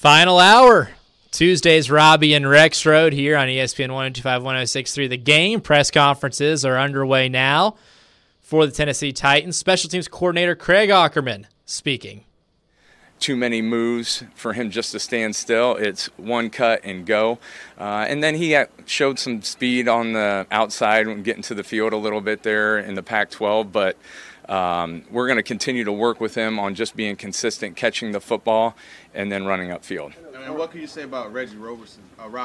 Final hour. Tuesday's Robbie and Rexroad here on ESPN 102.5, 106.3. The game press conferences are underway now for the Tennessee Titans. Special teams coordinator Craig Aukerman speaking. Too many moves for him just to stand still. It's one cut and go. And then he showed some speed on the outside when getting to the field a little bit there in the Pac-12, but we're going to continue to work with him on just being consistent, catching the football, and then running upfield. And what can you say about Reggie Roberson?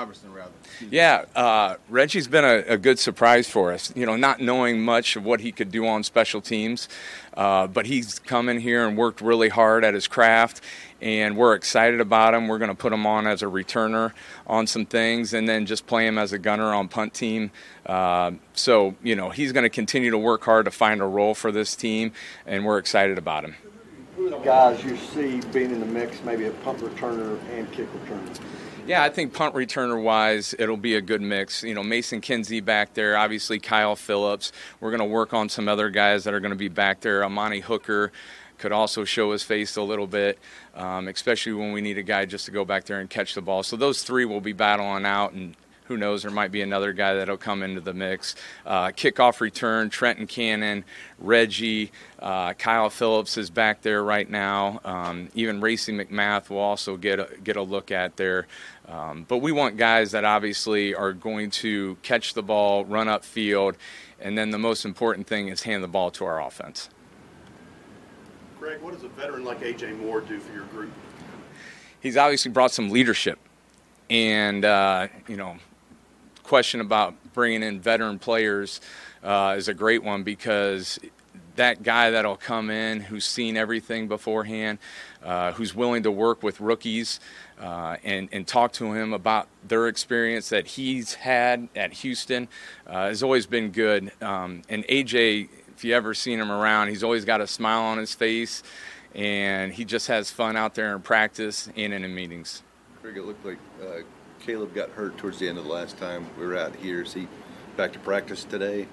Reggie's been a good surprise for us. You know, not knowing much of what he could do on special teams, but he's come in here and worked really hard at his craft, and we're excited about him. We're going to put him on as a returner on some things, and then just play him as a gunner on punt team. So, you know, he's going to continue to work hard to find a role for this team, and we're excited about him. Who are the guys you see being in the mix, maybe a punt returner and kick returner? Yeah, I think punt returner-wise, it'll be a good mix. You know, Mason Kinsey back there, obviously Kyle Phillips. We're going to work on some other guys that are going to be back there. Amani Hooker could also show his face a little bit, especially when we need a guy just to go back there and catch the ball. So those three will be battling out, and who knows, there might be another guy that'll come into the mix. Kickoff return, Trenton Cannon, Reggie, Kyle Phillips is back there right now. Even Racey McMath will also get a look at there. But we want guys that obviously are going to catch the ball, run upfield, and then the most important thing is hand the ball to our offense. Greg, what does a veteran like A.J. Moore do for your group? He's obviously brought some leadership. And, question about bringing in veteran players is a great one, because that guy that'll come in who's seen everything beforehand, who's willing to work with rookies and talk to him about their experience that he's had at Houston has always been good. And AJ, if you ever seen him around, he's always got a smile on his face, and he just has fun out there in practice and in the meetings. Greg, it looked like Caleb got hurt towards the end of the last time we were out here. Is he back to practice today?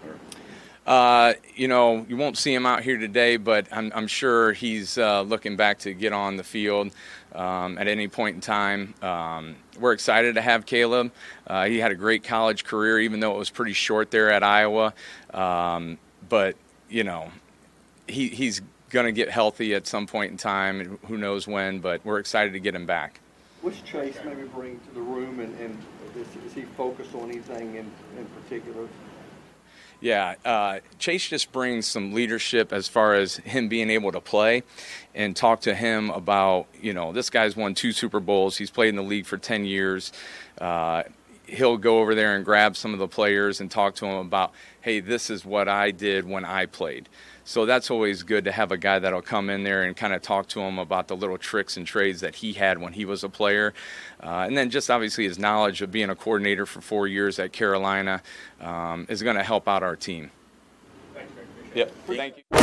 You won't see him out here today, but I'm sure he's looking back to get on the field at any point in time. We're excited to have Caleb. He had a great college career, even though it was pretty short there at Iowa. But, he's going to get healthy at some point in time, and who knows when, but we're excited to get him back. What's Chase maybe bring to the room, and is he focused on anything in particular? Yeah, Chase just brings some leadership as far as him being able to play, and talk to him about, this guy's won 2 Super Bowls. He's played in the league for 10 years. He'll go over there and grab some of the players and talk to them about, hey, this is what I did when I played. So that's always good to have a guy that'll come in there and kind of talk to him about the little tricks and trades that he had when he was a player. And then just obviously his knowledge of being a coordinator for 4 years at Carolina is going to help out our team. Thanks, Greg. Yep. Thank you.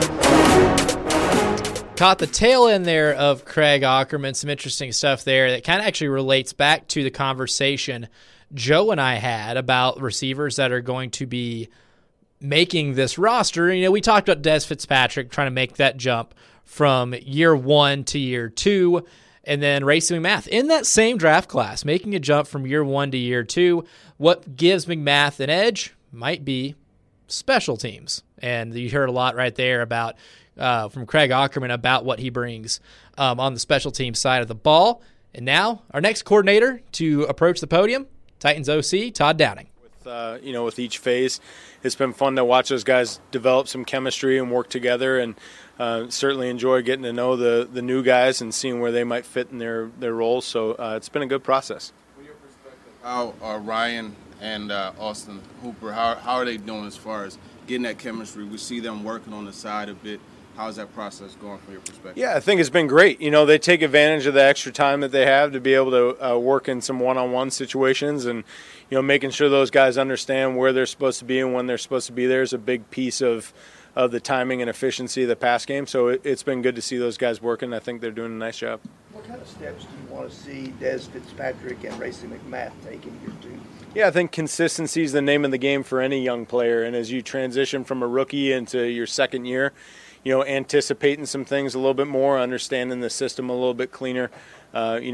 Caught the tail end there of Craig Aukerman. Some interesting stuff there that kind of actually relates back to the conversation Joe and I had about receivers that are going to be making this roster. We talked about Dez Fitzpatrick trying to make that jump from year 1 to year 2, and then Racey McMath in that same draft class, making a jump from year 1 to year 2. What gives McMath an edge might be special teams. And you heard a lot right there about from Craig Aukerman about what he brings on the special team side of the ball. And now our next coordinator to approach the podium, Titans OC, Todd Downing. With each phase, it's been fun to watch those guys develop some chemistry and work together, and certainly enjoy getting to know the new guys and seeing where they might fit in their roles. So it's been a good process. From your perspective, how are Ryan and Austin Hooper, how are they doing as far as getting that chemistry? We see them working on the side a bit. How's that process going from your perspective? Yeah, I think it's been great. They take advantage of the extra time that they have to be able to work in some one-on-one situations, and making sure those guys understand where they're supposed to be and when they're supposed to be there is a big piece of the timing and efficiency of the pass game. So it's been good to see those guys working. I think they're doing a nice job. What kind of steps do you want to see Dez Fitzpatrick and Racey McMath take in year 2? Yeah, I think consistency is the name of the game for any young player, and as you transition from a rookie into your second year, anticipating some things a little bit more, understanding the system a little bit cleaner,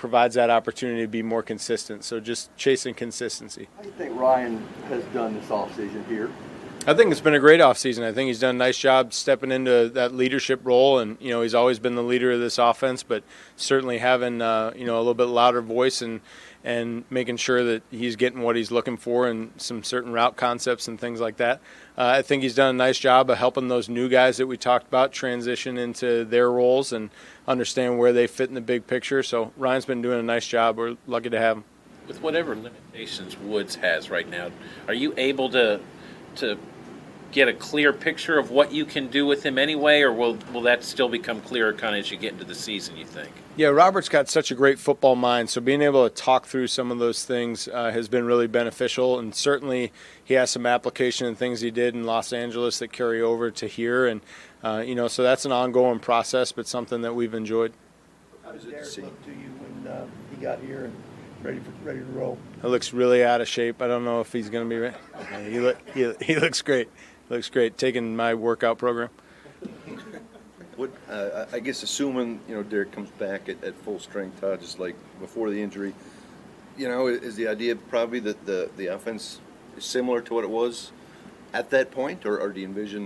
provides that opportunity to be more consistent. So just chasing consistency. How do you think Ryan has done this offseason here? I think it's been a great offseason. I think he's done a nice job stepping into that leadership role, and he's always been the leader of this offense, but certainly having a little bit louder voice and making sure that he's getting what he's looking for and some certain route concepts and things like that. I think he's done a nice job of helping those new guys that we talked about transition into their roles and understand where they fit in the big picture. So Ryan's been doing a nice job. We're lucky to have him. With whatever limitations Woods has right now, are you able to get a clear picture of what you can do with him anyway, or will that still become clearer kind of as you get into the season, you think? Yeah, Robert's got such a great football mind, so being able to talk through some of those things has been really beneficial, and certainly he has some application and things he did in Los Angeles that carry over to here, and so that's an ongoing process, but something that we've enjoyed. How does Derek look to you when he got here and ready to roll? He looks really out of shape. I don't know if he's going to be ready. Yeah, he looks great. Looks great, taking my workout program. What I guess assuming Derek comes back at full strength, just like before the injury, is the idea probably that the offense is similar to what it was at that point, or do you envision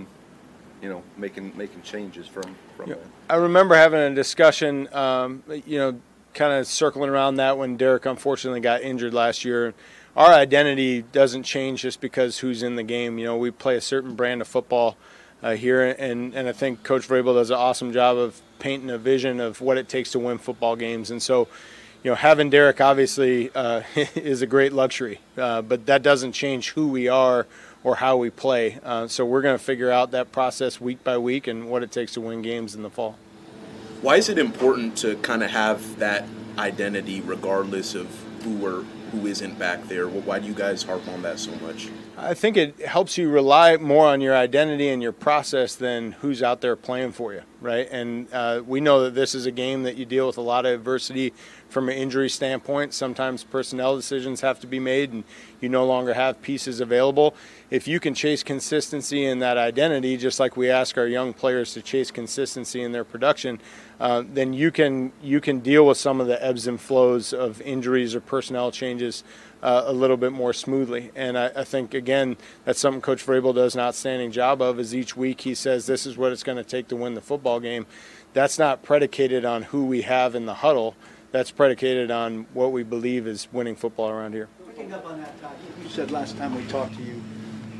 making changes from that? I remember having a discussion, kind of circling around that when Derek unfortunately got injured last year. Our identity doesn't change just because who's in the game. We play a certain brand of football here, and I think Coach Vrabel does an awesome job of painting a vision of what it takes to win football games. And so, having Derek obviously is a great luxury, but that doesn't change who we are or how we play. So we're going to figure out that process week by week and what it takes to win games in the fall. Why is it important to kind of have that identity regardless of who isn't back there? Why do you guys harp on that so much? I think it helps you rely more on your identity and your process than who's out there playing for you, right? And we know that this is a game that you deal with a lot of adversity from an injury standpoint. Sometimes personnel decisions have to be made and you no longer have pieces available. If you can chase consistency in that identity, just like we ask our young players to chase consistency in their production, then you can deal with some of the ebbs and flows of injuries or personnel changes a little bit more smoothly. And I think, again, that's something Coach Vrabel does an outstanding job of, is each week he says this is what it's going to take to win the football game. That's not predicated on who we have in the huddle. That's predicated on what we believe is winning football around here. Picking up on that, Todd, you said last time we talked to you,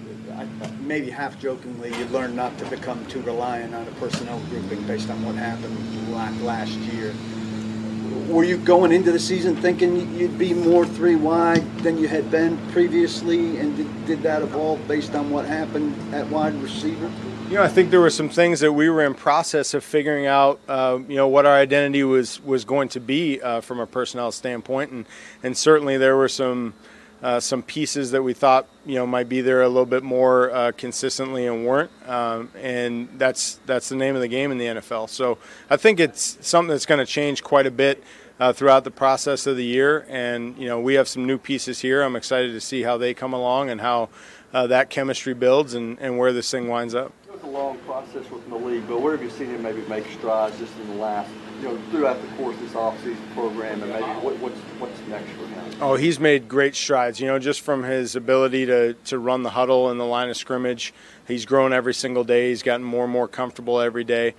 maybe half jokingly, you learned not to become too reliant on a personnel grouping based on what happened last year. Were you going into the season thinking you'd be more three wide than you had been previously, and did that evolve based on what happened at wide receiver? I think there were some things that we were in process of figuring out, what our identity was going to be from a personnel standpoint, and certainly there were some pieces that we thought might be there a little bit more consistently and weren't, and that's the name of the game in the NFL. So I think it's something that's going to change quite a bit throughout the process of the year, and we have some new pieces here. I'm excited to see how they come along and how that chemistry builds and where this thing winds up. It was a long process within the league, but where have you seen him maybe make strides just in the last, throughout the course of this offseason program, and maybe what's next for him? Oh, he's made great strides, just from his ability to run the huddle and the line of scrimmage. He's grown every single day. He's gotten more and more comfortable every day.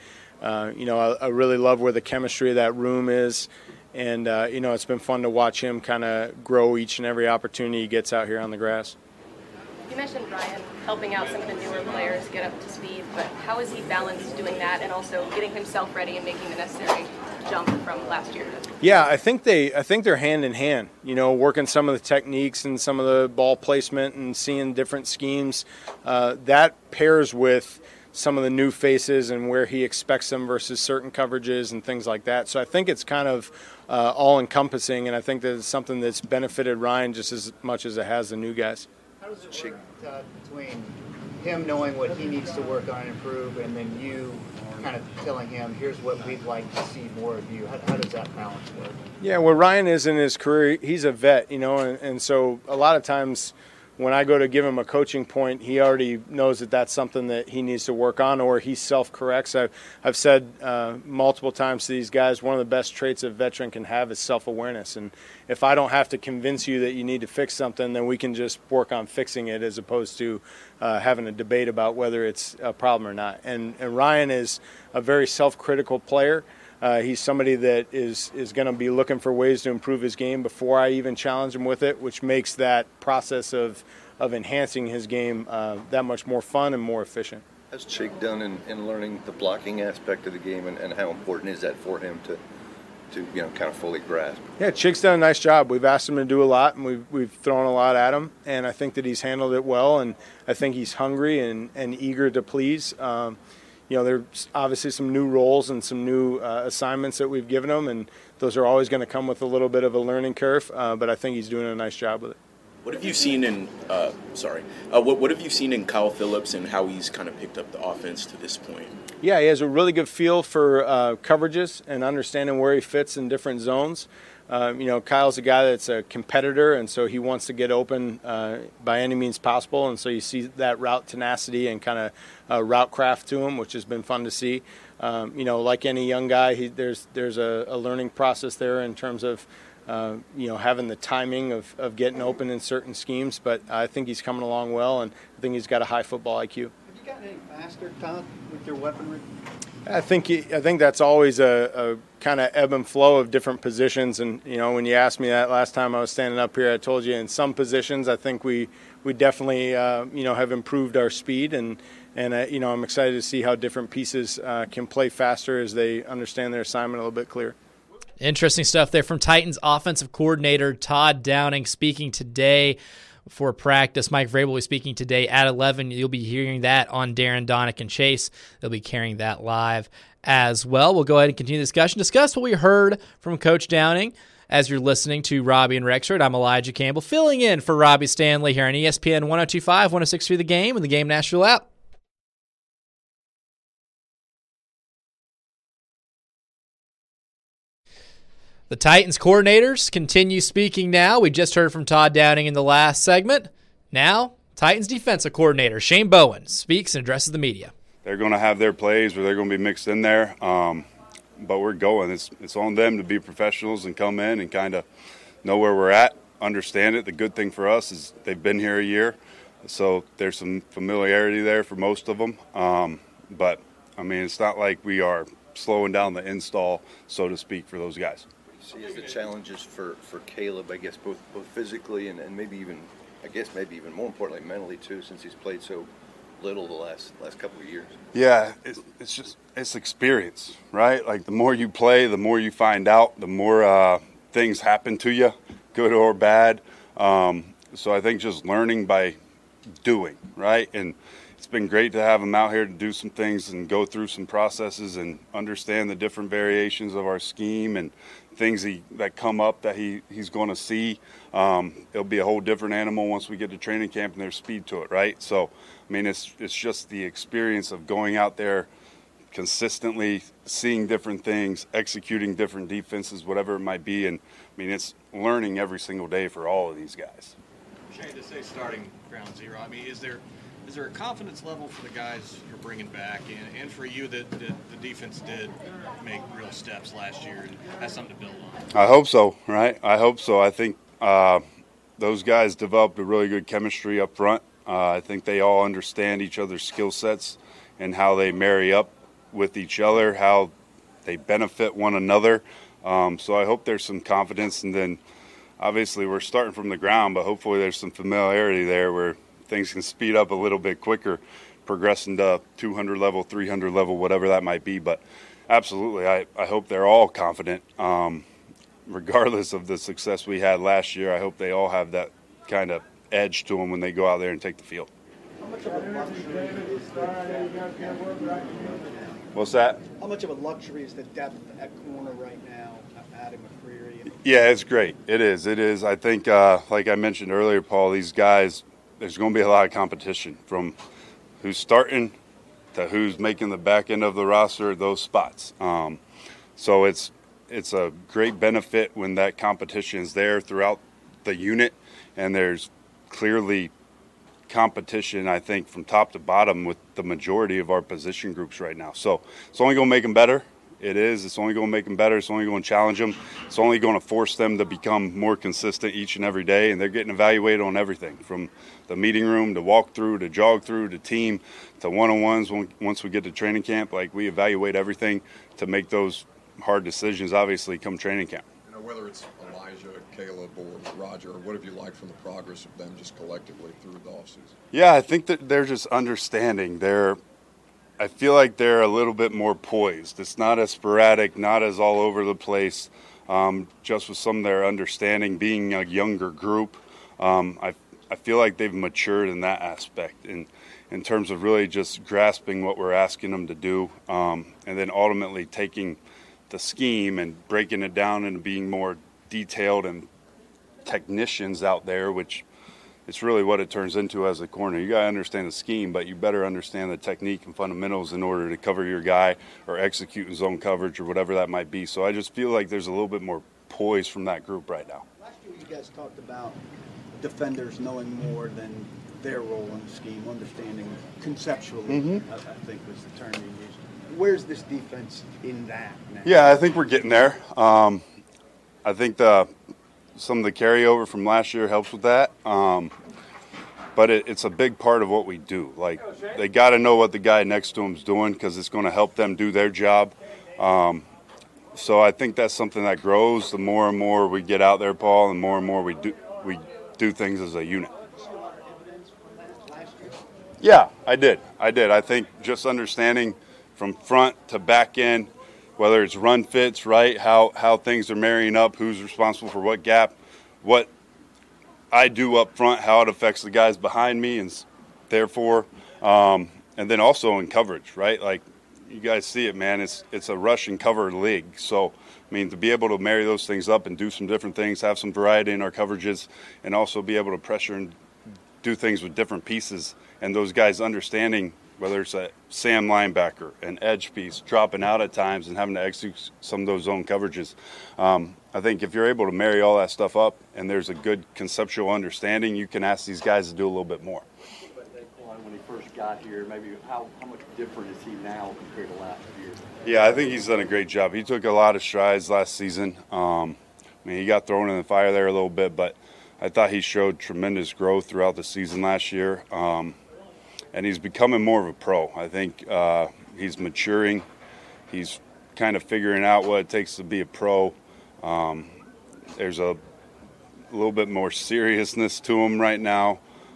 I really love where the chemistry of that room is. And, it's been fun to watch him kind of grow each and every opportunity he gets out here on the grass. You mentioned Ryan helping out some of the newer players get up to speed, but how has he balanced doing that and also getting himself ready and making the necessary jump from last year? Yeah, I think they're hand in hand. Working some of the techniques and some of the ball placement and seeing different schemes. That pairs with some of the new faces and where he expects them versus certain coverages and things like that. So I think it's kind of all-encompassing, and I think that it's something that's benefited Ryan just as much as it has the new guys. How does it work between him knowing what he needs to work on and improve, and then you kind of telling him, here's what we'd like to see more of you? How does that balance work? Yeah, where Ryan is in his career, he's a vet, and so a lot of times when I go to give him a coaching point, he already knows that that's something that he needs to work on, or he self-corrects. I've said multiple times to these guys, one of the best traits a veteran can have is self-awareness. And if I don't have to convince you that you need to fix something, then we can just work on fixing it as opposed to having a debate about whether it's a problem or not. And Ryan is a very self-critical player. He's somebody that is going to be looking for ways to improve his game before I even challenge him with it, which makes that process of enhancing his game that much more fun and more efficient. How's Chick done in learning the blocking aspect of the game, and how important is that for him to kind of fully grasp? Yeah, Chick's done a nice job. We've asked him to do a lot, and we've thrown a lot at him, and I think that he's handled it well, and I think he's hungry and eager to please. There's obviously some new roles and some new assignments that we've given him, and those are always going to come with a little bit of a learning curve, but I think he's doing a nice job with it. What have you seen in what have you seen in Kyle Phillips and how he's kind of picked up the offense to this point? Yeah, he has a really good feel for coverages and understanding where he fits in different zones. Kyle's a guy that's a competitor, and so he wants to get open by any means possible, and so you see that route tenacity and kind of route craft to him, which has been fun to see. Like any young guy, there's a learning process there in terms of having the timing of getting open in certain schemes, but I think he's coming along well, and I think he's got a high football IQ. Have you gotten any faster, Todd, with your weaponry? I think that's always a kind of ebb and flow of different positions, and when you asked me that last time I was standing up here, I told you in some positions I think we definitely have improved our speed, and I'm excited to see how different pieces can play faster as they understand their assignment a little bit clearer. Interesting stuff there from Titans offensive coordinator Todd Downing speaking today for practice. Mike Vrabel will be speaking today at 11. You'll be hearing that on Darren, Donick, and Chase. They'll be carrying that live as well. We'll go ahead and continue the discussion. Discuss what we heard from Coach Downing as you're listening to Robbie and Rexford. I'm Elijah Campbell, filling in for Robbie Stanley here on ESPN 102.5, 106.3 The Game, and the Game Nashville app. The Titans coordinators continue speaking now. We just heard from Todd Downing in the last segment. Now, Titans defensive coordinator Shane Bowen speaks and addresses the media. They're going to have their plays where they're going to be mixed in there, but we're going. It's on them to be professionals and come in and kind of know where we're at, understand it. The good thing for us is they've been here a year, so there's some familiarity there for most of them. But, it's not like we are slowing down the install, so to speak, for those guys. See as the challenges for Caleb, I guess, both physically and maybe even more importantly mentally too, since he's played so little the last couple of years. Yeah, it's experience, right? Like the more you play, the more you find out, the more things happen to you, good or bad. So I think just learning by doing, right? And it's been great to have him out here to do some things and go through some processes and understand the different variations of our scheme and things that come up that he's going to see. It'll be a whole different animal once we get to training camp and there's speed to it, right? So, it's just the experience of going out there consistently, seeing different things, executing different defenses, whatever it might be. And, it's learning every single day for all of these guys. Shane, to say starting ground zero, is there a confidence level for the guys you're bringing back, and for you that the defense did make real steps last year and has something to build on? I hope so, right? I hope so. I think those guys developed a really good chemistry up front. I think they all understand each other's skill sets and how they marry up with each other, how they benefit one another. So I hope there's some confidence, and then obviously we're starting from the ground, but hopefully there's some familiarity there where things can speed up a little bit quicker, progressing to 200 level, 300 level, whatever that might be. But absolutely, I hope they're all confident. Regardless of the success we had last year, I hope they all have that kind of edge to them when they go out there and take the field. What's that? How much of a luxury is the depth at corner right now, Adam McCreary? Yeah, it's great. It is. I think, like I mentioned earlier, Paul, these guys, there's going to be a lot of competition from who's starting to who's making the back end of the roster, those spots. So it's a great benefit when that competition is there throughout the unit, and there's clearly competition, I think, from top to bottom with the majority of our position groups right now. So it's only going to make them better. It is. It's only going to make them better. It's only going to challenge them. It's only going to force them to become more consistent each and every day. And they're getting evaluated on everything from the meeting room to walk through to jog through to team to one-on-ones. Once we get to training camp, like, we evaluate everything to make those hard decisions, obviously, come training camp. You know, whether it's Elijah, Caleb, or Roger, what have you liked from the progress of them just collectively through the offseason? Yeah, I think that they're just understanding. I feel like they're a little bit more poised. It's not as sporadic, not as all over the place, just with some of their understanding, being a younger group. I feel like they've matured in that aspect in terms of really just grasping what we're asking them to do, and then ultimately taking the scheme and breaking it down into being more detailed and technicians out there, which it's really what it turns into as a corner. You got to understand the scheme, but you better understand the technique and fundamentals in order to cover your guy or execute in zone coverage or whatever that might be. So I just feel like there's a little bit more poise from that group right now. Last year you guys talked about defenders knowing more than their role in the scheme, understanding conceptually, I think was the term you used. Where's this defense in that now? Yeah, I think we're getting there. I think some of the carryover from last year helps with that. But it's a big part of what we do. Like, they got to know what the guy next to him's doing because it's going to help them do their job. So I think that's something that grows the more and more we get out there, Paul, and more we do things as a unit. Yeah, I did. I think just understanding from front to back end, whether it's run fits, right, how things are marrying up, who's responsible for what gap, what I do up front, how it affects the guys behind me, and therefore, and then also in coverage, right? Like, you guys see it, man. It's a rush and cover league. So, I mean, to be able to marry those things up and do some different things, have some variety in our coverages, and also be able to pressure and do things with different pieces, and those guys understanding whether it's a Sam linebacker, an edge piece, dropping out at times and having to execute some of those zone coverages. I think if you're able to marry all that stuff up and there's a good conceptual understanding, you can ask these guys to do a little bit more. When he first got here, maybe how much different is he now compared to last year? Yeah, I think he's done a great job. He took a lot of strides last season. I mean, he got thrown in the fire there a little bit, but I thought he showed tremendous growth throughout the season last year. And he's becoming more of a pro. I think he's maturing. He's kind of figuring out what it takes to be a pro. There's a little bit more seriousness to him right now.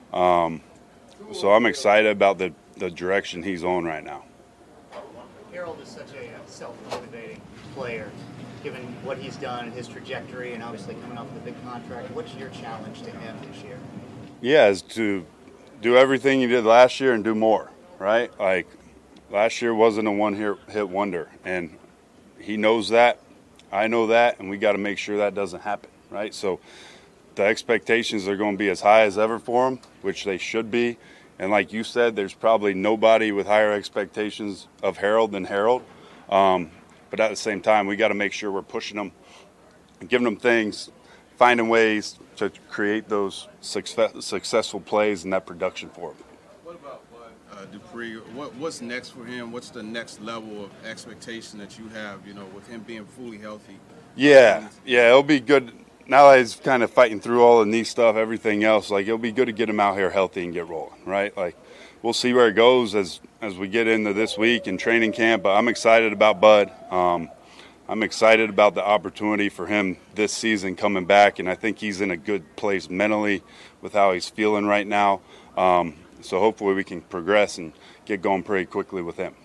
So I'm excited about the direction he's on right now. Harold is such a self-motivating player, given what he's done and his trajectory, and obviously coming off of the big contract. What's your challenge to him this year? Yeah, is to do everything you did last year and do more, right? Like, last year wasn't a one-hit wonder, and he knows that, I know that, and we got to make sure that doesn't happen, right? So the expectations are going to be as high as ever for him, which they should be. And like you said, there's probably nobody with higher expectations of Harold than Harold. But at the same time, we got to make sure we're pushing them and giving them things, finding ways to create those successful plays and that production for him. What about Dupree? What's next for him? What's the next level of expectation that you have, with him being fully healthy? Yeah, it'll be good. Now that he's kind of fighting through all the knee stuff, everything else, like, it'll be good to get him out here healthy and get rolling, right? Like, we'll see where it goes as we get into this week in training camp, but I'm excited about Bud. I'm excited about the opportunity for him this season coming back, and I think he's in a good place mentally with how he's feeling right now. So hopefully we can progress and get going pretty quickly with him.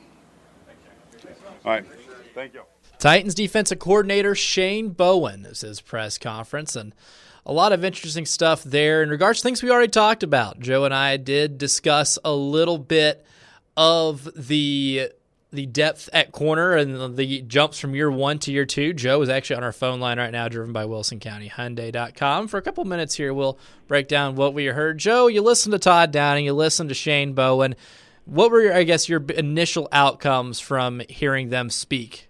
All right. Thank you. Titans defensive coordinator Shane Bowen is his press conference, and a lot of interesting stuff there in regards to things we already talked about. Joe and I did discuss a little bit of the depth at corner and the jumps from year 1 to year 2. Joe is actually on our phone line right now, driven by WilsonCountyHyundai.com. For a couple minutes here, we'll break down what we heard. Joe, you listened to Todd Downing, you listened to Shane Bowen. What were, your initial outcomes from hearing them speak?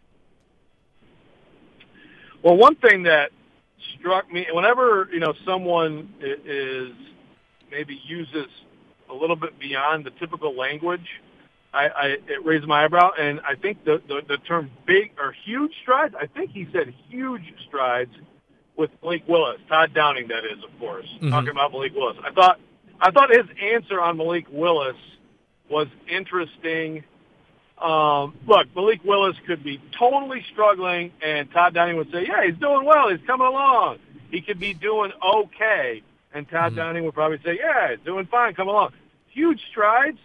Well, one thing that struck me, whenever, someone is maybe uses a little bit beyond the typical language, it raised my eyebrow. And I think the term big or huge strides, I think he said huge strides with Malik Willis. Todd Downing, that is, of course, talking about Malik Willis. I thought his answer on Malik Willis was interesting. Look, Malik Willis could be totally struggling, and Todd Downing would say, yeah, he's doing well. He's coming along. He could be doing okay, and Todd Downing would probably say, yeah, he's doing fine, come along. Huge strides,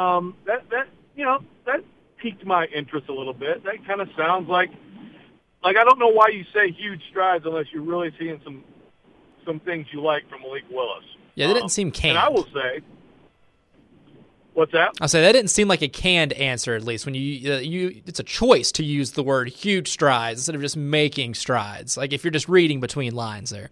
that piqued my interest a little bit. That kind of sounds like I don't know why you say huge strides unless you're really seeing some things you like from Malik Willis. Yeah, that didn't seem canned. And I will say, what's that? I'll say that didn't seem like a canned answer, at least. When it's a choice to use the word huge strides instead of just making strides. Like if you're just reading between lines there.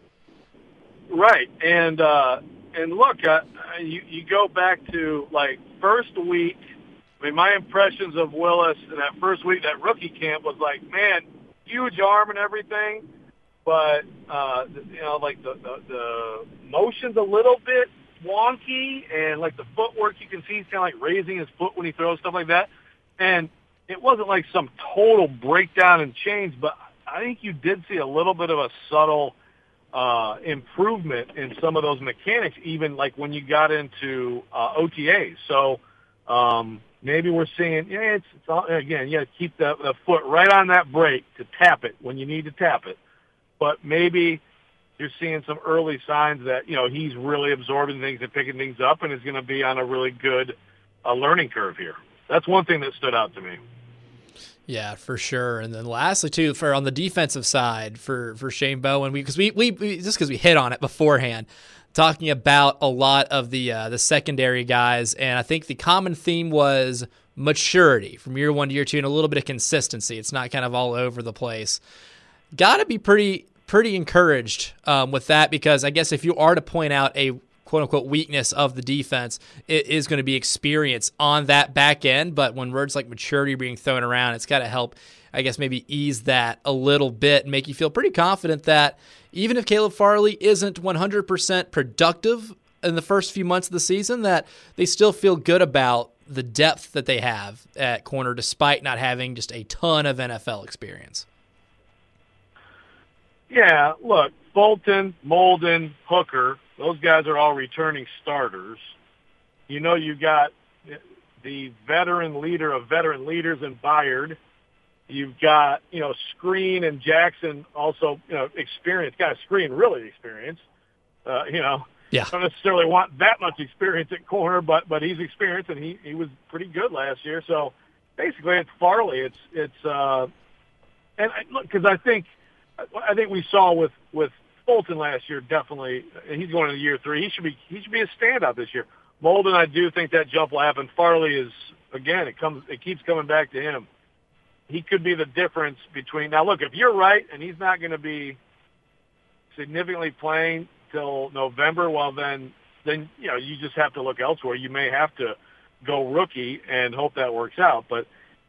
Right, and look, you go back to like first week. I mean, my impressions of Willis in that first week, that rookie camp, was like, man, huge arm and everything, but like the motion's a little bit wonky, and like the footwork, you can see he's kind of like raising his foot when he throws, stuff like that. And it wasn't like some total breakdown and change, but I think you did see a little bit of a subtle improvement in some of those mechanics, even like when you got into OTAs. So maybe we're seeing, it's all, again, you got to keep the foot right on that brake to tap it when you need to tap it. But maybe you're seeing some early signs that, he's really absorbing things and picking things up and is going to be on a really good learning curve here. That's one thing that stood out to me. Yeah, for sure. And then lastly, too, for on the defensive side for Shane Bowen, because we just because we hit on it beforehand, talking about a lot of the secondary guys, and I think the common theme was maturity from year one to year two and a little bit of consistency. It's not kind of all over the place. Got to be pretty encouraged with that, because I guess if you are to point out a quote-unquote weakness of the defense, it is going to be experience on that back end. But when words like maturity are being thrown around, it's got to help, I guess, maybe ease that a little bit and make you feel pretty confident that even if Caleb Farley isn't 100% productive in the first few months of the season, that they still feel good about the depth that they have at corner despite not having just a ton of NFL experience. Yeah, look, Fulton, Molden, Hooker, those guys are all returning starters. You got the veteran leader of veteran leaders in Byard. You've got, Screen and Jackson also, experienced. Got Screen really experienced. Yeah. Don't necessarily want that much experience at corner, but he's experienced, and he was pretty good last year. So basically it's Farley. Because I think we saw with Fulton last year, definitely, and he's going into year 3. He should be a standout this year. Molden, I do think that jump will happen. Farley is, again, it keeps coming back to him. He could be the difference between, now look, if you're right and he's not going to be significantly playing till November, well then you just have to look elsewhere. You may have to go rookie and hope that works out. But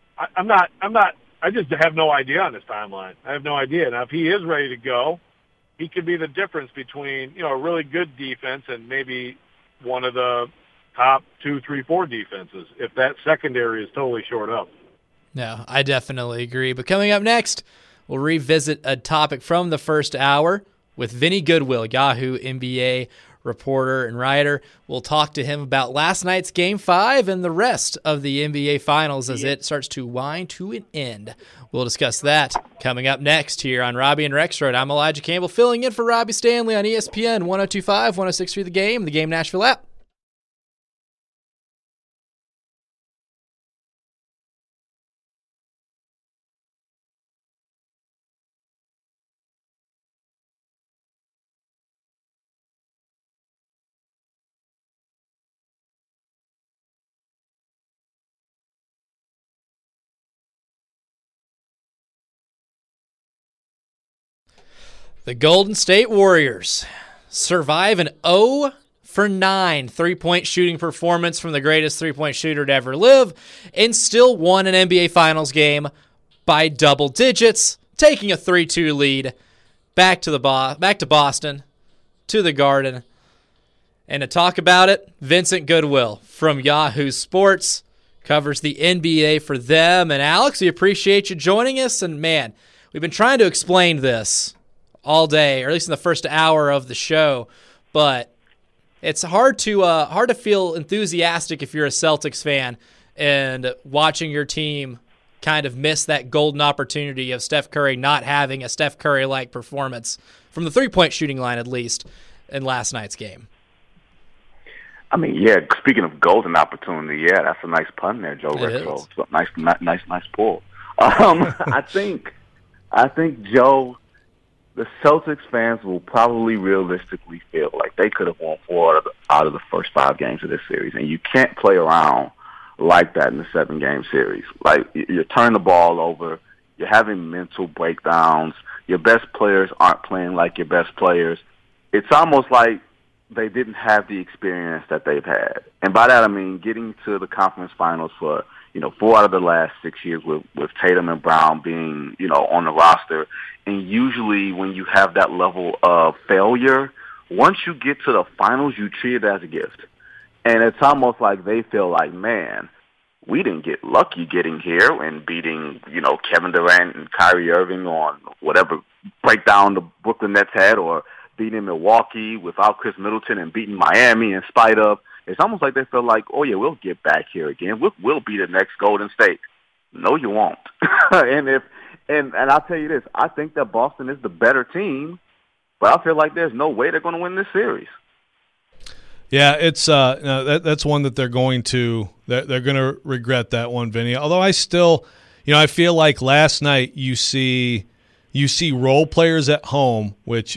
I just have no idea on this timeline. I have no idea. Now, if he is ready to go, he could be the difference between, a really good defense and maybe one of the top 2, 3, 4 defenses if that secondary is totally shored up. No, I definitely agree. But coming up next, we'll revisit a topic from the first hour with Vinny Goodwill, Yahoo NBA reporter and writer. We'll talk to him about last night's Game 5 and the rest of the NBA Finals as it starts to wind to an end. We'll discuss that coming up next here on Robbie and Rexroad. I'm Elijah Campbell filling in for Robbie Stanley on ESPN 102.5, 106.3 The Game Nashville app. The Golden State Warriors survive an 0-for-9 three-point shooting performance from the greatest three-point shooter to ever live and still won an NBA Finals game by double digits, taking a 3-2 lead back to Boston, to the Garden. And to talk about it, Vincent Goodwill from Yahoo Sports covers the NBA for them. And Alex, we appreciate you joining us. And man, we've been trying to explain this all day, or at least in the first hour of the show, but it's hard to feel enthusiastic if you're a Celtics fan and watching your team kind of miss that golden opportunity of Steph Curry not having a Steph Curry-like performance from the three-point shooting line, at least, in last night's game. I mean, yeah, speaking of golden opportunity, yeah, that's a nice pun there, Joe Rexo. So nice pull. I think, Joe, the Celtics fans will probably realistically feel like they could have won 4 out of the first 5 games of this series, and you can't play around like that in the 7-game series. Like, you're turning the ball over, you're having mental breakdowns, your best players aren't playing like your best players. It's almost like they didn't have the experience that they've had. And by that I mean getting to the conference finals for, 4 out of the last 6 years with Tatum and Brown being, on the roster. And usually when you have that level of failure, once you get to the finals, you treat it as a gift. And it's almost like they feel like, man, we didn't get lucky getting here and beating, Kevin Durant and Kyrie Irving on whatever breakdown the Brooklyn Nets had, or beating Milwaukee without Chris Middleton and beating Miami in spite of. It's almost like they feel like, oh, yeah, we'll get back here again. We'll be the next Golden State. No, you won't. and I'll tell you this, I think that Boston is the better team, but I feel like there's no way they're going to win this series. Yeah, it's that's one that they're going to regret, that one, Vinny. Although I still, I feel like last night you see role players at home, which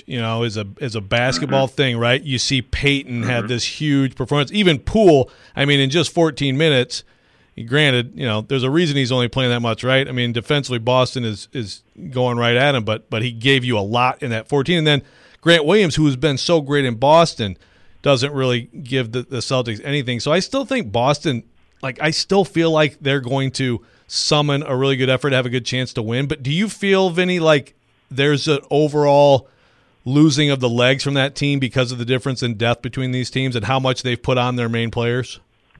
is a basketball thing, right? You see Peyton have this huge performance. Even Poole, I mean, in just 14 minutes. Granted, there's a reason he's only playing that much, right? I mean, defensively, Boston is going right at him, but he gave you a lot in that 14. And then Grant Williams, who has been so great in Boston, doesn't really give the Celtics anything. So I still think Boston, I still feel like they're going to summon a really good effort to have a good chance to win. But do you feel, Vinny, like there's an overall losing of the legs from that team because of the difference in depth between these teams and how much they've put on their main players?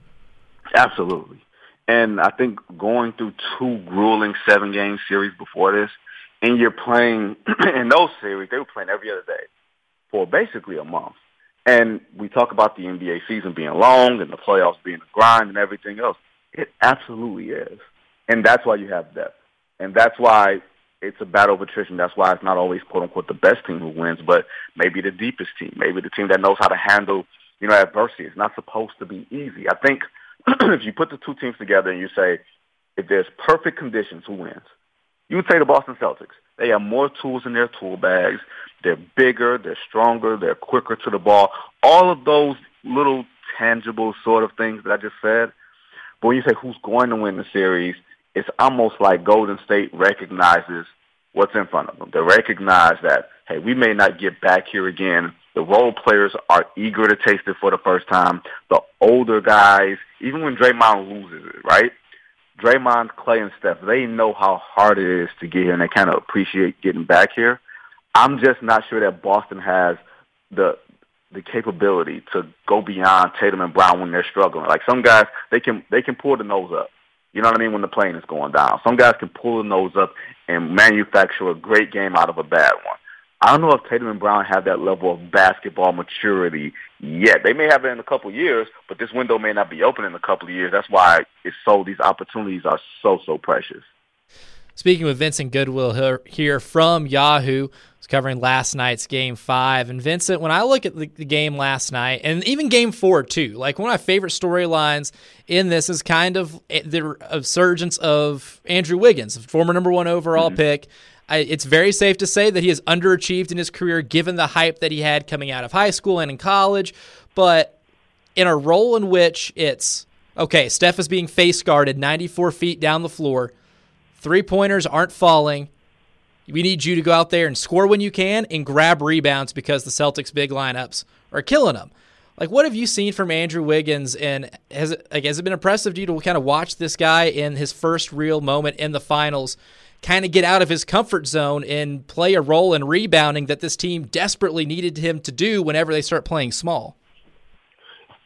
Absolutely. And I think going through 2 grueling 7-game series before this, and you're playing in those series, they were playing every other day for basically a month. And we talk about the NBA season being long and the playoffs being a grind and everything else. It absolutely is. And that's why you have depth. And that's why it's a battle of attrition. That's why it's not always, quote-unquote, the best team who wins, but maybe the deepest team, maybe the team that knows how to handle, adversity. It's not supposed to be easy. I think if you put the 2 teams together and you say, if there's perfect conditions, who wins? You would say the Boston Celtics. They have more tools in their tool bags. They're bigger, they're stronger, they're quicker to the ball. All of those little tangible sort of things that I just said. But when you say who's going to win the series, it's almost like Golden State recognizes what's in front of them. They recognize that, hey, we may not get back here again. The role players are eager to taste it for the first time. The older guys, even when Draymond loses it, right? Draymond, Klay, and Steph, they know how hard it is to get here, and they kind of appreciate getting back here. I'm just not sure that Boston has the capability to go beyond Tatum and Brown when they're struggling. Like some guys, they can pull the nose up. You know what I mean? When the plane is going down. Some guys can pull the nose up and manufacture a great game out of a bad one. I don't know if Tatum and Brown have that level of basketball maturity yet. They may have it in a couple of years, but this window may not be open in a couple of years. That's why these opportunities are so precious. Speaking with Vincent Goodwill here from Yahoo, was covering last night's Game 5. And Vincent, when I look at the game last night, and even Game 4 too, like one of my favorite storylines in this is kind of the resurgence of Andrew Wiggins, former number 1 overall pick. It's very safe to say that he has underachieved in his career given the hype that he had coming out of high school and in college. But in a role in which it's, okay, Steph is being face guarded 94 feet down the floor, 3-pointers aren't falling, we need you to go out there and score when you can and grab rebounds because the Celtics' big lineups are killing them. Like, what have you seen from Andrew Wiggins, and has it been impressive to you to kind of watch this guy in his first real moment in the finals kind of get out of his comfort zone and play a role in rebounding that this team desperately needed him to do whenever they start playing small?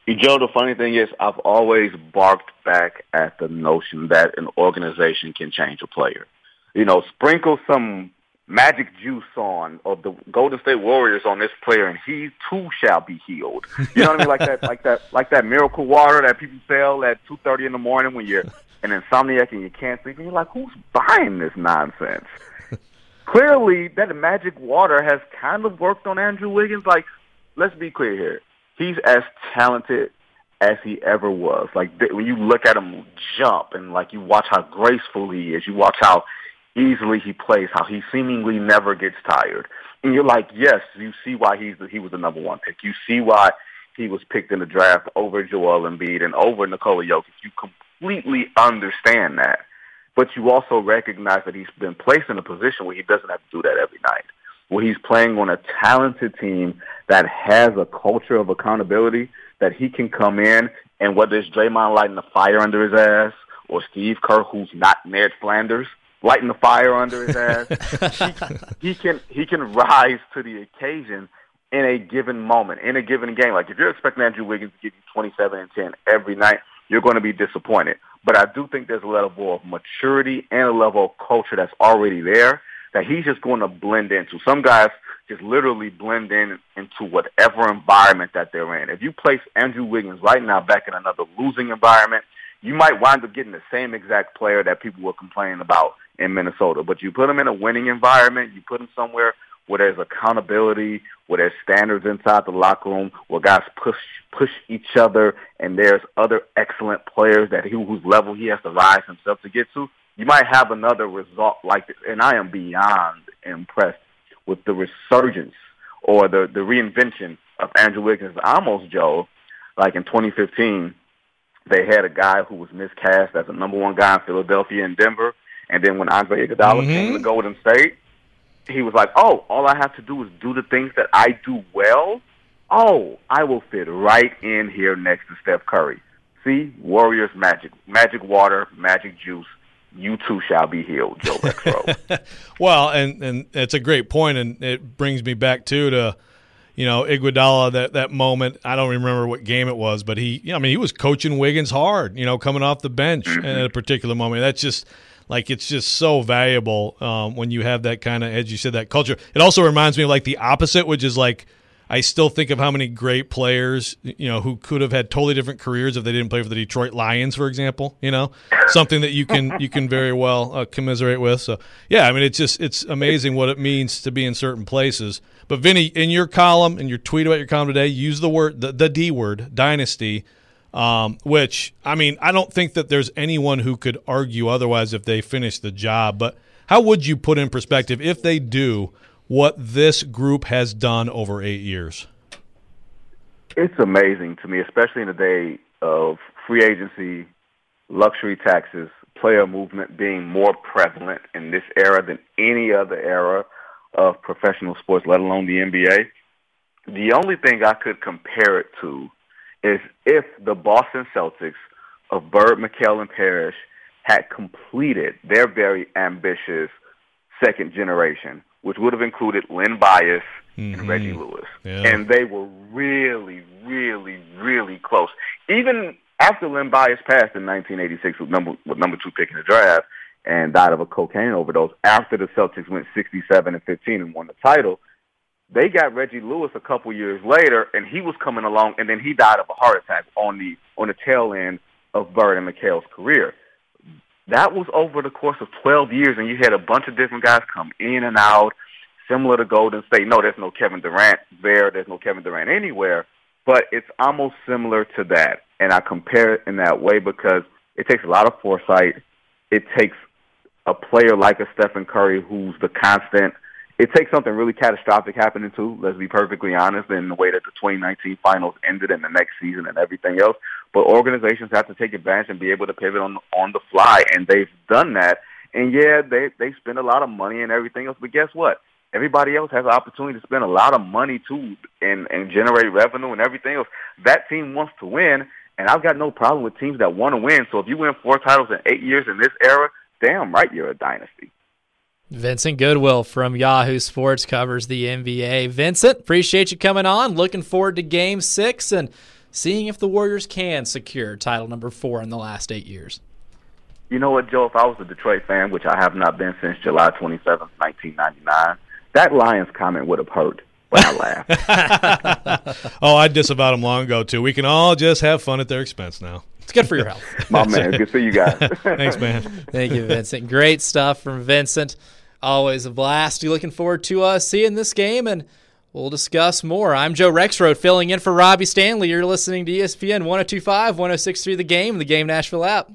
Joe, the funny thing is I've always barked back at the notion that an organization can change a player. Sprinkle some magic juice on, or the Golden State Warriors on this player, and he too shall be healed. You know what I mean? Like that miracle water that people sell at 2:30 in the morning when you're an insomniac and you can't sleep, and you're like, who's buying this nonsense? Clearly, that magic water has kind of worked on Andrew Wiggins. Like, let's be clear here. He's as talented as he ever was. Like, when you look at him jump and, like, you watch how graceful he is, you watch how easily he plays, how he seemingly never gets tired. And you're like, yes, you see why he was the number one pick. You see why he was picked in the draft over Joel Embiid and over Nikola Jokic. You completely understand that. But you also recognize that he's been placed in a position where he doesn't have to do that every night, where he's playing on a talented team that has a culture of accountability, that he can come in and whether it's Draymond lighting the fire under his ass or Steve Kerr, who's not Ned Flanders, lighting the fire under his ass, he can rise to the occasion in a given moment, in a given game. Like, if you're expecting Andrew Wiggins to give you 27 and 10 every night, you're going to be disappointed. But I do think there's a level of maturity and a level of culture that's already there that he's just going to blend into. Some guys just literally blend into whatever environment that they're in. If you place Andrew Wiggins right now back in another losing environment, you might wind up getting the same exact player that people were complaining about in Minnesota. But you put him in a winning environment, you put him somewhere where there's accountability, where there's standards inside the locker room, where guys push each other, and there's other excellent players whose level he has to rise himself to get to, you might have another result like this. And I am beyond impressed with the resurgence or the reinvention of Andrew Wiggins. Almost, Joe, like in 2015, they had a guy who was miscast as a number one guy in Philadelphia and Denver. And then when Andre Iguodala came to Golden State, he was like, oh, all I have to do is do the things that I do well. Oh, I will fit right in here next to Steph Curry. See, Warriors magic water, magic juice. You too shall be healed, Joe Rexroth. Well, and it's a great point, and it brings me back to Iguodala, that moment. I don't remember what game it was, but he was coaching Wiggins hard, coming off the bench at a particular moment. That's just like, it's just so valuable when you have that kind of, as you said, that culture. It also reminds me of like the opposite, which is like, I still think of how many great players, who could have had totally different careers if they didn't play for the Detroit Lions, for example. Something that you can very well commiserate with. So yeah, I mean, it's amazing what it means to be in certain places. But Vinny, in your column, in your tweet about your column today, use the word, the D word, dynasty, which, I mean, I don't think that there's anyone who could argue otherwise if they finish the job. But how would you put in perspective, if they do, what this group has done over 8 years? It's amazing to me, especially in the day of free agency, luxury taxes, player movement being more prevalent in this era than any other era of professional sports, let alone the NBA. The only thing I could compare it to is if the Boston Celtics of Bird, McHale, and Parrish had completed their very ambitious second generation, which would have included Len Bias and Reggie Lewis. Yeah. And they were really, really, really close. Even after Len Bias passed in 1986 with number 2 pick in the draft and died of a cocaine overdose, after the Celtics went 67-15 and won the title, they got Reggie Lewis a couple years later, and he was coming along, and then he died of a heart attack on the tail end of Bird and McHale's career. That was over the course of 12 years, and you had a bunch of different guys come in and out, similar to Golden State. No, there's no Kevin Durant there. There's no Kevin Durant anywhere, but it's almost similar to that. And I compare it in that way because it takes a lot of foresight. It takes a player like a Stephen Curry who's the constant. It takes something really catastrophic happening too, let's be perfectly honest, in the way that the 2019 finals ended in the next season and everything else. But organizations have to take advantage and be able to pivot on the fly, and they've done that. And yeah, they spend a lot of money and everything else, but guess what? Everybody else has an opportunity to spend a lot of money too and generate revenue and everything else. That team wants to win, and I've got no problem with teams that want to win. So if you win 4 titles in 8 years in this era, damn right you're a dynasty. Vincent Goodwill from Yahoo Sports covers the NBA. Vincent, appreciate you coming on. Looking forward to Game 6 and seeing if the Warriors can secure title number 4 in the last 8 years. You know what, Joe? If I was a Detroit fan, which I have not been since July 27th, 1999, that Lions comment would have hurt. But I laughed. Oh, I disavowed them long ago, too. We can all just have fun at their expense now. It's good for your health. My man. Good to see you guys. Thanks, man. Thank you, Vincent. Great stuff from Vincent. Always a blast. You're looking forward to seeing this game, and we'll discuss more. I'm Joe Rexrode, filling in for Robbie Stanley. You're listening to ESPN 102.5, 106.3 The Game, the Game Nashville app.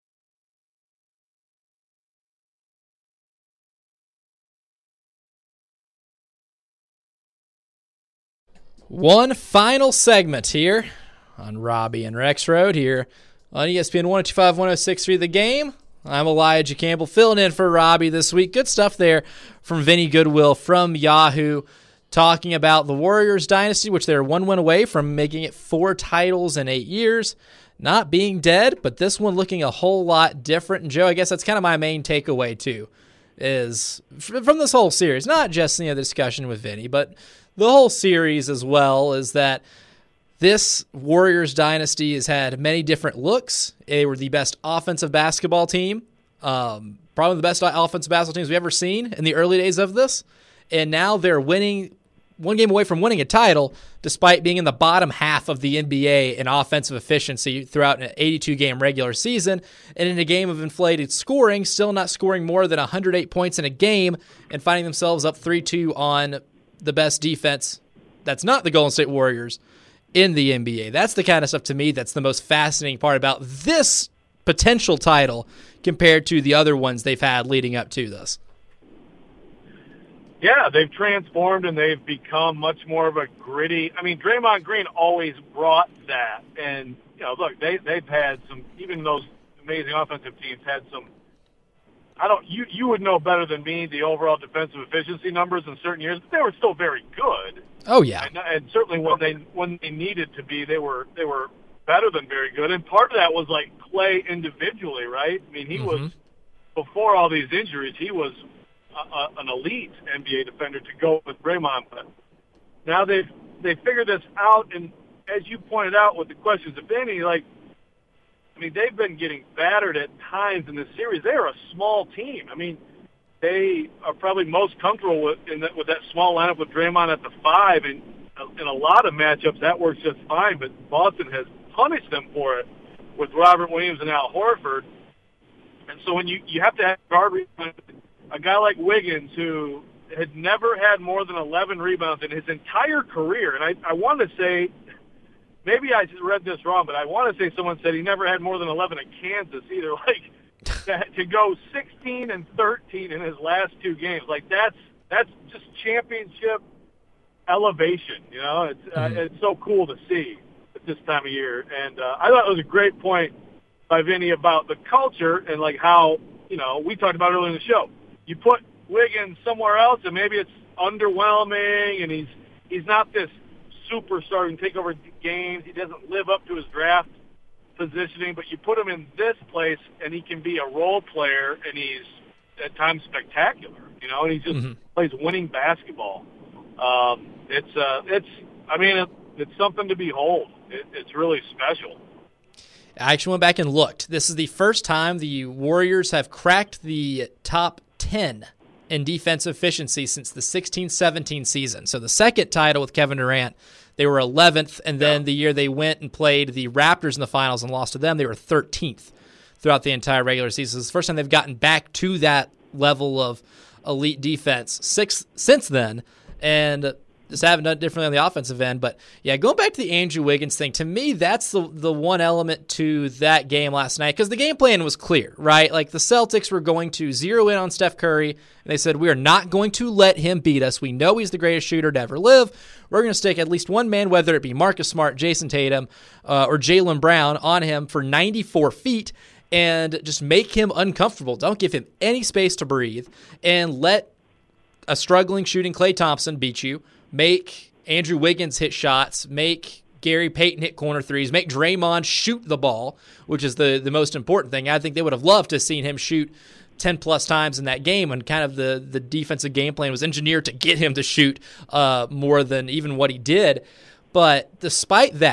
One final segment here on Robbie and Rexrode here on ESPN 102.5, 106.3 The Game. I'm Elijah Campbell filling in for Robbie this week. Good stuff there from Vinny Goodwill from Yahoo, talking about the Warriors dynasty, which they're 1 win away from making it 4 titles in 8 years. Not being dead, but this one looking a whole lot different. And Joe, I guess that's kind of my main takeaway too, is from this whole series, not just the discussion with Vinny, but the whole series as well, is that this Warriors dynasty has had many different looks. They were the best offensive basketball team, probably the best offensive basketball teams we've ever seen in the early days of this. And now they're winning, 1 game away from winning a title, despite being in the bottom half of the NBA in offensive efficiency throughout an 82-game regular season. And in a game of inflated scoring, still not scoring more than 108 points in a game and finding themselves up 3-2 on the best defense that's not the Golden State Warriors in the NBA. That's the kind of stuff, to me, that's the most fascinating part about this potential title compared to the other ones they've had leading up to this. Yeah, they've transformed and they've become much more of a gritty. I mean, Draymond Green always brought that. And, look, they've had some, even those amazing offensive teams had some, you would know better than me the overall defensive efficiency numbers in certain years, but they were still very good. Oh yeah, and certainly when they needed to be, they were better than very good. And part of that was like Clay individually, right? I mean, he was, before all these injuries, he was an elite NBA defender to go with Draymond. But now they've figured this out, and as you pointed out with the questions of Benny, they've been getting battered at times in this series. They are a small team. I mean, they are probably most comfortable with that small lineup with Draymond at the 5, and in a lot of matchups that works just fine. But Boston has punished them for it with Robert Williams and Al Horford. And so when you have to have guard a guy like Wiggins, who had never had more than 11 rebounds in his entire career, and I want to say, maybe I just read this wrong, but I want to say someone said he never had more than 11 at Kansas either. To go 16 and 13 in his last 2 games, that's just championship elevation. It's so cool to see at this time of year. And I thought it was a great point by Vinny about the culture and how we talked about earlier in the show. You put Wiggins somewhere else, and maybe it's underwhelming, and he's not this superstar who can take over games. He doesn't live up to his draft positioning, but you put him in this place and he can be a role player, and he's at times spectacular, and he just plays winning basketball. It's something to behold. It's really special. I actually went back and looked. This is the first time the Warriors have cracked the top 10 in defensive efficiency since the 16-17 season. So the second title with Kevin Durant, they were 11th, and then the year they went and played the Raptors in the finals and lost to them, they were 13th throughout the entire regular season. It's the first time they've gotten back to that level of elite defense since then, and just haven't done it differently on the offensive end. But, yeah, going back to the Andrew Wiggins thing, to me, that's the one element to that game last night, because the game plan was clear, right? The Celtics were going to zero in on Steph Curry, and they said, we are not going to let him beat us. We know he's the greatest shooter to ever live. We're going to stick at least one man, whether it be Marcus Smart, Jason Tatum, or Jaylen Brown, on him for 94 feet, and just make him uncomfortable. Don't give him any space to breathe, and let a struggling shooting Klay Thompson beat you. Make Andrew Wiggins hit shots, make Gary Payton hit corner threes, make Draymond shoot the ball, which is the most important thing. I think they would have loved to have seen him shoot 10-plus times in that game, and kind of the defensive game plan was engineered to get him to shoot more than even what he did. But despite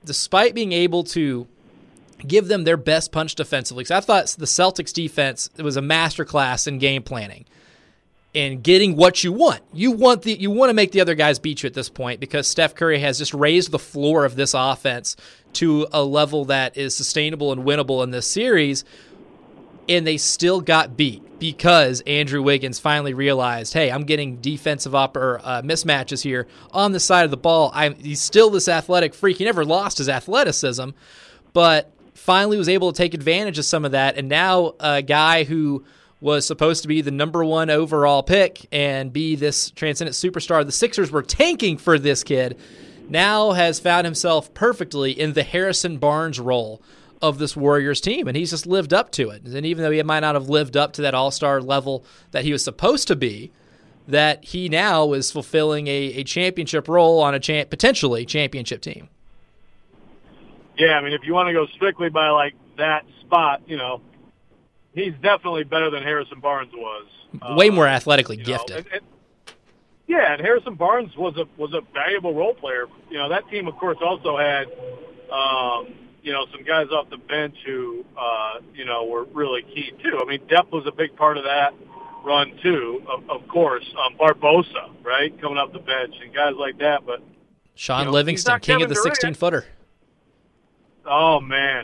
despite being able to give them their best punch defensively, because I thought the Celtics defense was a masterclass in game planning and getting what you want. You want to make the other guys beat you at this point, because Steph Curry has just raised the floor of this offense to a level that is sustainable and winnable in this series, and they still got beat because Andrew Wiggins finally realized, hey, I'm getting defensive mismatches here on the side of the ball. He's still this athletic freak. He never lost his athleticism, but finally was able to take advantage of some of that, and now a guy who was supposed to be the number 1 overall pick and be this transcendent superstar the Sixers were tanking for this kid, now has found himself perfectly in the Harrison Barnes role of this Warriors team, and he's just lived up to it. And even though he might not have lived up to that all-star level that he was supposed to be, that he now is fulfilling a championship role on a potentially championship team. Yeah, I mean, if you want to go strictly by like that spot, he's definitely better than Harrison Barnes was. Way more athletically gifted. And Harrison Barnes was a valuable role player. That team, of course, also had some guys off the bench who were really key too. I mean, depth was a big part of that run too. Of course, Barbosa, right, coming off the bench and guys like that. But Sean Livingston, king of the 16-footer. Oh man,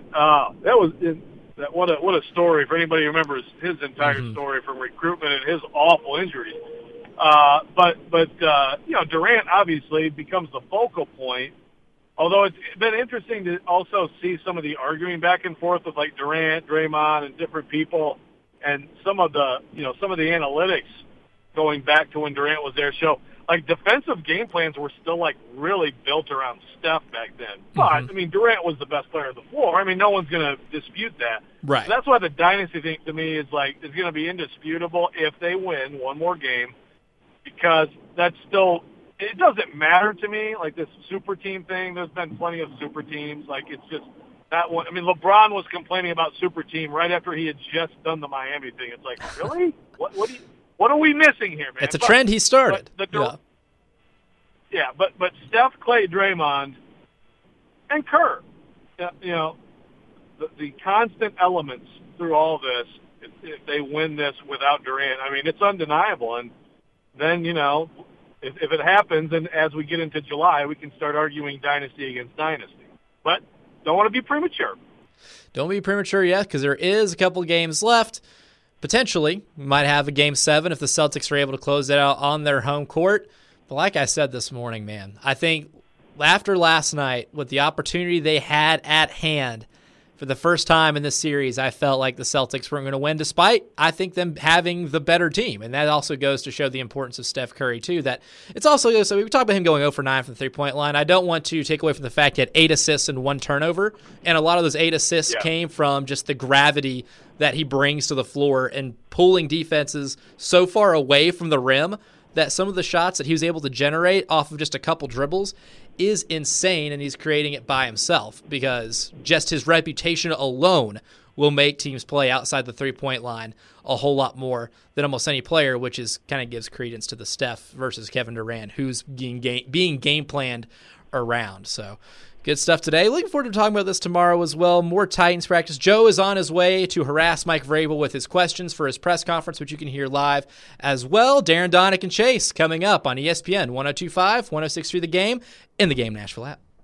what a story for anybody who remembers his entire story from recruitment and his awful injuries. But Durant obviously becomes the focal point. Although it's been interesting to also see some of the arguing back and forth with like Durant, Draymond, and different people, and some of the analytics going back to when Durant was there show like defensive game plans were still like really built around Steph back then. But I mean, Durant was the best player on the floor. I mean, no one's going to dispute that. Right. So that's why the dynasty thing to me is going to be indisputable if they win one more game, because that's still. It doesn't matter to me, like this super team thing. There's been plenty of super teams. Like, it's just that one. I mean, LeBron was complaining about super team right after he had just done the Miami thing. It's like, really? What are we missing here, man? It's a trend he started. But Steph, Clay, Draymond, and Kerr, the constant elements through all this, if they win this without Durant, I mean, it's undeniable. And then, if it happens, and as we get into July, we can start arguing dynasty against dynasty. But don't want to be premature. Don't be premature yet, because there is a couple games left. Potentially, we might have a Game 7 if the Celtics are able to close it out on their home court. But like I said this morning, man, I think after last night, with the opportunity they had at hand, for the first time in this series, I felt like the Celtics weren't going to win, despite, I think, them having the better team. And that also goes to show the importance of Steph Curry, too. That it's also, so we talked about him going 0 for 9 from the three-point line. I don't want to take away from the fact he had 8 assists and 1 turnover. And a lot of those 8 assists came from just the gravity that he brings to the floor and pulling defenses so far away from the rim that some of the shots that he was able to generate off of just a couple dribbles is insane, and he's creating it by himself, because just his reputation alone will make teams play outside the three-point line a whole lot more than almost any player, which is kind of gives credence to the Steph versus Kevin Durant, who's being game planned around. So good stuff today. Looking forward to talking about this tomorrow as well. More Titans practice. Joe is on his way to harass Mike Vrabel with his questions for his press conference, which you can hear live as well. Darren Donick and Chase coming up on ESPN 102.5, 106.3 The Game, in the Game Nashville app.